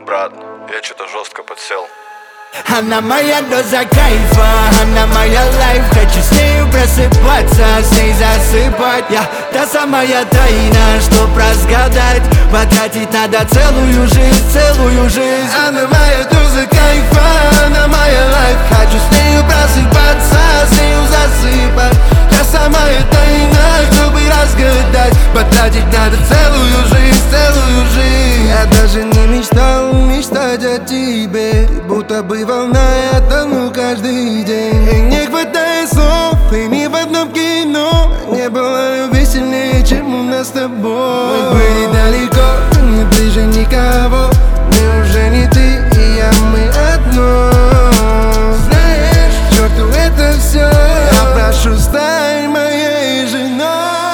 брат, я что-то жестко подсел. Она моя доза кайфа, она моя лайф. Хочу с нею просыпаться, с ней засыпать. Я та самая тайна, чтоб разгадать. Потратить надо целую жизнь. Она моя доза кайфа, она моя лайф. Хочу с нею просыпаться, с нею засыпать. Та самая тайна, чтобы разгадать. Потратить надо целую жизнь. Я даже не мечтал мечтать о тебе, будто бы волна, я тону каждый день. И не хватает слов, и ни в одном кино не было любви сильнее, чем у нас с тобой. Мы были далеко, не ближе никого. Мы уже не ты и я, мы одно. Знаешь, к черту это все, я прошу, стань моей женой.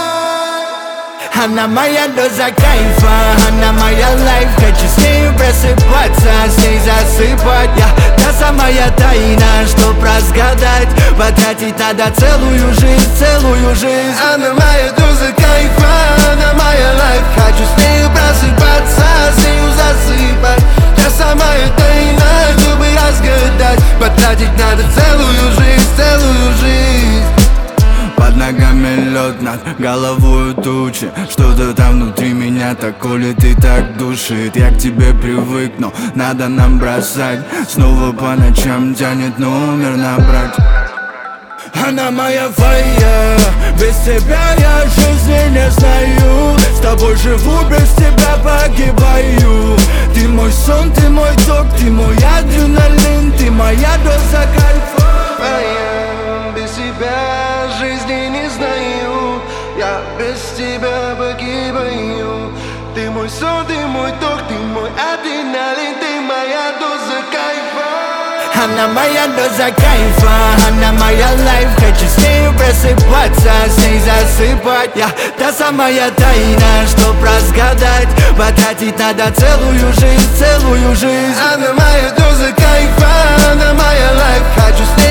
Она моя доза кайфа, она моя лайф. Хочу с нею просыпаться, с ней засыпать. Я та самая тайна, чтоб разгадать. Потратить надо целую жизнь. Она моя доза кайфа, она моя лайф. Хочу с нею просыпаться, с нею засыпать. Та самая тайна, чтобы разгадать. Потратить надо целую жизнь. Под ногами лед, над головой тучи. Что-то там внутри меня так колет и так душит. Я к тебе привык, но надо нам бросать. Снова по ночам тянет номер набрать. Она моя фая, без тебя я жизни не знаю. С тобой живу, без тебя погибаю. Ты мой сон, ты мой ток, ты мой адреналин. Ты моя доза кайфа. Без тебя жизни не знаю. Я без тебя погибаю. Ты мой сон, ты мой ток, ты мой адреналин. Ты моя доза кайфа. Она моя доза кайфа, она моя лайф. Хочу с нею просыпаться, с ней засыпать. Я та самая тайна, чтоб разгадать. Потратить надо целую жизнь. Она моя доза кайфа, она моя лайф. Хочу с ней